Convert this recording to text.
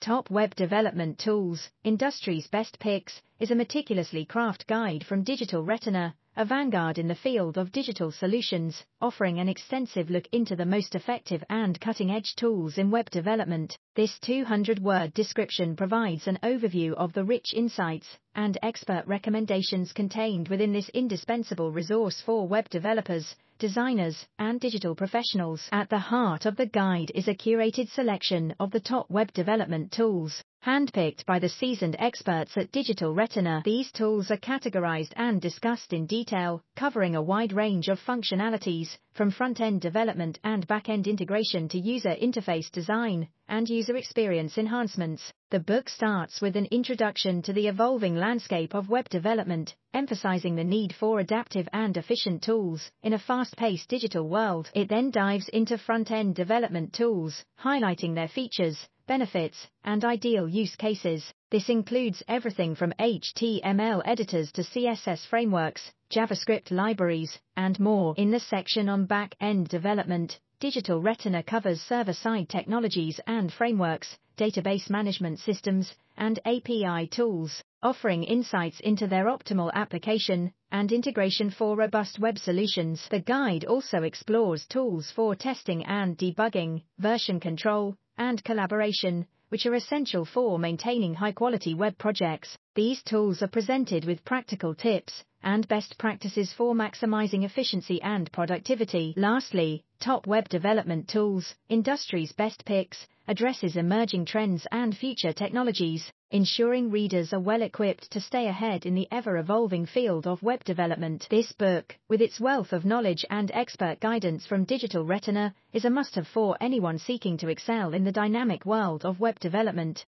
Top Web Development Tools, Industry's Best Picks, is a meticulously crafted guide from Digital Retina, a vanguard in the field of digital solutions, offering an extensive look into the most effective and cutting-edge tools in web development. This 200-word description provides an overview of the rich insights and expert recommendations contained within this indispensable resource for web developers, designers, and digital professionals. At the heart of the guide is a curated selection of the top web development tools, handpicked by the seasoned experts at Digital Retina. These tools are categorized and discussed in detail, covering a wide range of functionalities, from front-end development and back-end integration to user interface design and user experience enhancements. The book starts with an introduction to the evolving landscape of web development, emphasizing the need for adaptive and efficient tools in a fast-paced digital world. It then dives into front-end development tools, highlighting their features, benefits, and ideal use cases. This includes everything from HTML editors to CSS frameworks, JavaScript libraries, and more. In the section on back-end development, Digital Retina covers server-side technologies and frameworks, database management systems, and API tools, offering insights into their optimal application and integration for robust web solutions. The guide also explores tools for testing and debugging, version control, and collaboration, which are essential for maintaining high-quality web projects. These tools are presented with practical tips and best practices for maximizing efficiency and productivity. Lastly, Top Web Development Tools, Industry's Best Picks, addresses emerging trends and future technologies, ensuring readers are well equipped to stay ahead in the ever-evolving field of web development. This book, with its wealth of knowledge and expert guidance from Digital Retina, is a must-have for anyone seeking to excel in the dynamic world of web development.